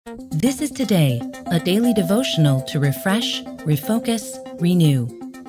This is Today, a daily devotional to refresh, refocus, renew.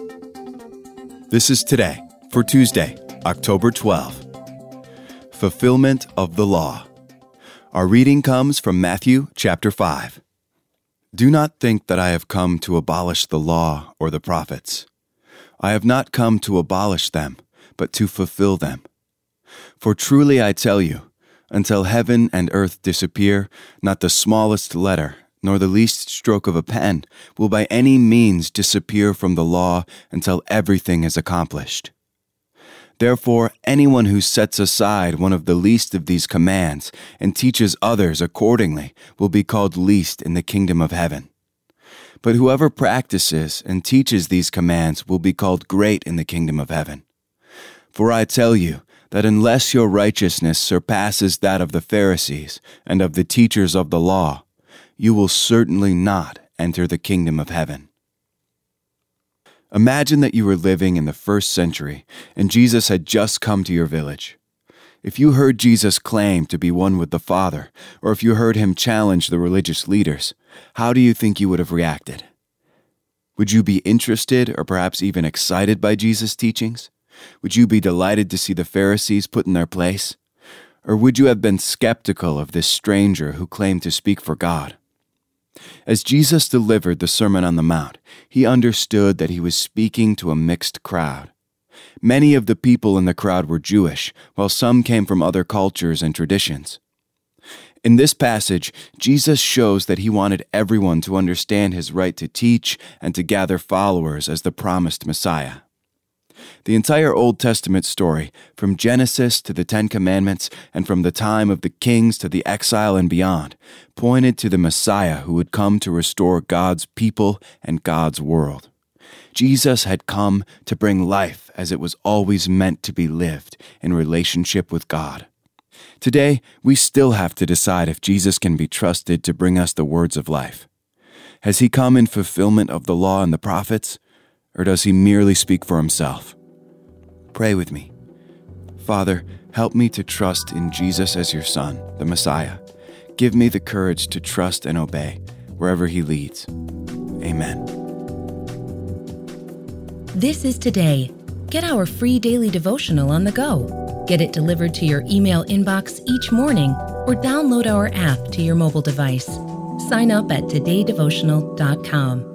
This is Today for Tuesday, October 12. Fulfillment of the Law. Our reading comes from Matthew chapter 5. Do not think that I have come to abolish the law or the prophets. I have not come to abolish them, but to fulfill them. For truly I tell you, until heaven and earth disappear, not the smallest letter, nor the least stroke of a pen, will by any means disappear from the law until everything is accomplished. Therefore, anyone who sets aside one of the least of these commands and teaches others accordingly will be called least in the kingdom of heaven. But whoever practices and teaches these commands will be called great in the kingdom of heaven. For I tell you, that unless your righteousness surpasses that of the Pharisees and of the teachers of the law, you will certainly not enter the kingdom of heaven. Imagine that you were living in the first century and Jesus had just come to your village. If you heard Jesus claim to be one with the Father, or if you heard him challenge the religious leaders, how do you think you would have reacted? Would you be interested or perhaps even excited by Jesus' teachings? Would you be delighted to see the Pharisees put in their place? Or would you have been skeptical of this stranger who claimed to speak for God? As Jesus delivered the Sermon on the Mount, he understood that he was speaking to a mixed crowd. Many of the people in the crowd were Jewish, while some came from other cultures and traditions. In this passage, Jesus shows that he wanted everyone to understand his right to teach and to gather followers as the promised Messiah. The entire Old Testament story, from Genesis to the Ten Commandments and from the time of the kings to the exile and beyond, pointed to the Messiah who would come to restore God's people and God's world. Jesus had come to bring life as it was always meant to be lived in relationship with God. Today, we still have to decide if Jesus can be trusted to bring us the words of life. Has he come in fulfillment of the law and the prophets? Or does he merely speak for himself? Pray with me. Father, help me to trust in Jesus as your Son, the Messiah. Give me the courage to trust and obey wherever he leads. Amen. This is Today. Get our free daily devotional on the go. Get it delivered to your email inbox each morning or download our app to your mobile device. Sign up at todaydevotional.com.